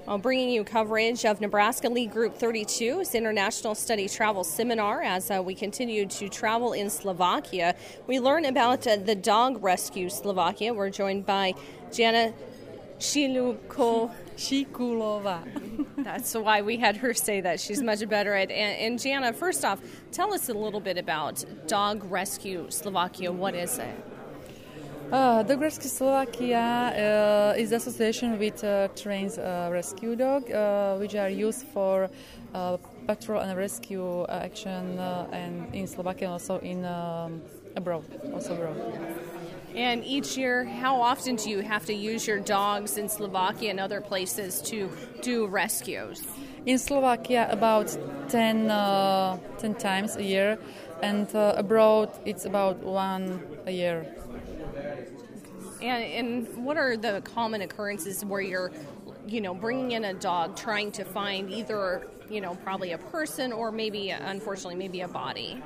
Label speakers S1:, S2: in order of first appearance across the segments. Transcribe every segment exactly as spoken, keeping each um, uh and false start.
S1: Well, bringing you coverage of Nebraska League Group thirty-two's International Study Travel Seminar as uh, we continue to travel in Slovakia. We learn about uh, the Dog Rescue Slovakia. We're joined by Jana Shiluko.
S2: Shikulova.
S1: That's why we had her say that. She's much better at. And, and Jana, first off, tell us a little bit about Dog Rescue Slovakia. What is it?
S2: Uh, Dog Rescue Slovakia uh, is the association which uh, trains uh, rescue dogs, uh, which are used for uh, patrol and rescue uh, action uh, and in Slovakia and also in um, abroad, also abroad.
S1: And each year, how often do you have to use your dogs in Slovakia and other places to do rescues?
S2: In Slovakia, about ten, uh, ten times a year, and uh, abroad, it's about one a year.
S1: And, and what are the common occurrences where you're, you know, bringing in a dog, trying to find either, you know, probably a person or maybe, unfortunately, maybe a body?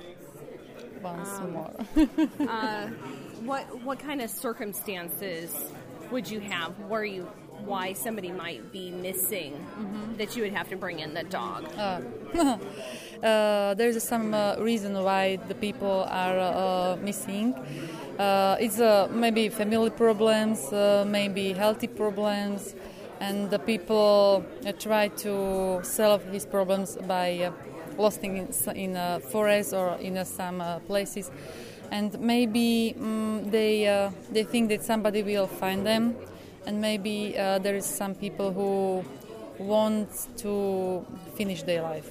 S2: Once
S1: um,
S2: more.
S1: uh, what what kind of circumstances would you have where you, why somebody might be missing mm-hmm. that you would have to bring in the dog?
S2: Uh, uh, there's some uh, reason why the people are uh, missing. Uh, it's uh, maybe family problems, uh, maybe healthy problems, and the people uh, try to solve these problems by uh, losing in, in a forest or in uh, some uh, places. And maybe um, they uh, they think that somebody will find them, and maybe uh, there is some people who want to finish their life.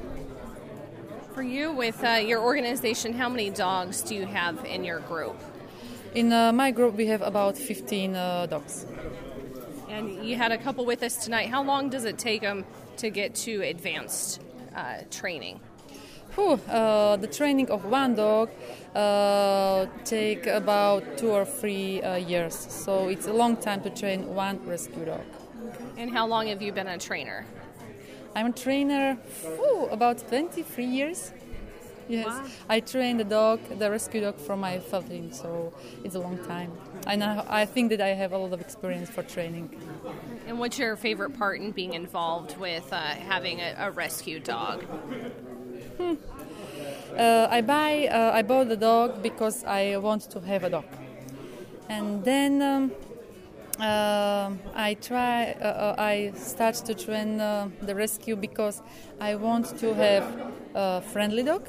S1: For you, with uh, your organization, how many dogs do you have in your group?
S2: In uh, my group, we have about fifteen uh, dogs.
S1: And you had a couple with us tonight. How long does it take them to get to advanced uh, training?
S2: Whew, uh, the training of one dog uh, take about two or three uh, years. So it's a long time to train one rescue dog.
S1: And how long have you been a trainer?
S2: I'm a trainer whew, about twenty-three years. Yes,
S1: wow.
S2: I trained the dog, the rescue dog, from my family, so it's a long time. And I, I think that I have a lot of experience for training.
S1: And what's your favorite part in being involved with uh, having a, a rescue dog?
S2: Hmm. Uh, I buy, uh, I bought the dog because I want to have a dog, and then um, uh, I try. Uh, I start to train uh, the rescue because I want to have a friendly dog.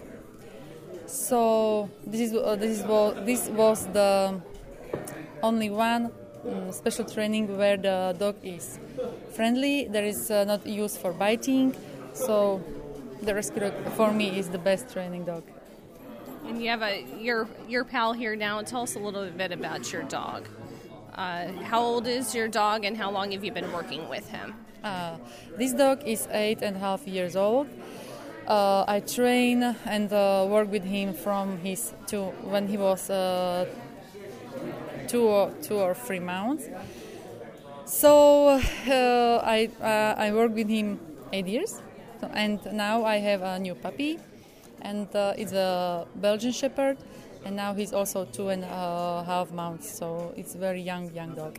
S2: So this is uh, this is what this was the only one um, special training where the dog is friendly. There is uh, not used for biting, so the rescue dog for me is the best training dog.
S1: And you have a your your pal here now. Tell us a little bit about your dog. Uh, how old is your dog, and how long have you been working with him?
S2: Uh, this dog is eight and a half years old. Uh, I train and uh, work with him from his two when he was uh, two or two or three months. So uh, I uh, I work with him eight years, and now I have a new puppy, and uh, it's a Belgian Shepherd, and now he's also two and a half months. So it's a very young young dog.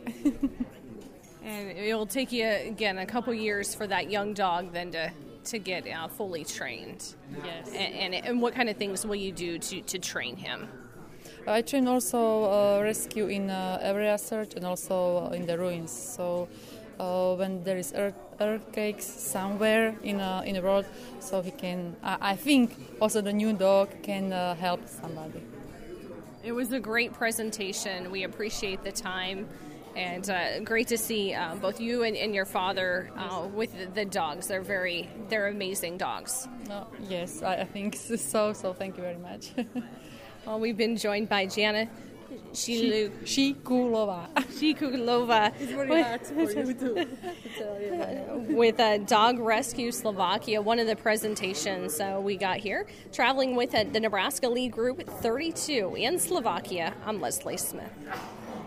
S1: And it will take you again a couple years for that young dog then to. to get uh, fully trained.
S2: Yes.
S1: And, and and what kind of things will you do to, to train him?
S2: I train also uh, rescue in uh, area search and also uh, in the ruins. So uh, when there is earth, earthquakes somewhere in a, in the road, so he can, I, I think also the new dog can uh, help somebody.
S1: It was a great presentation. We appreciate the time. And uh, great to see uh, both you and, and your father uh, with the, the dogs. They're very, they're amazing dogs.
S2: Oh, yes, I, I think so. So thank you very much.
S1: Well, we've been joined by Jana Shilu-
S2: Shikulova.
S1: Shikulova.
S2: It's very hard for you to, to tell you about it.
S1: With uh, Dog Rescue Slovakia, one of the presentations uh, we got here. Traveling with uh, the Nebraska League Group thirty-two in Slovakia, I'm Leslie Smith.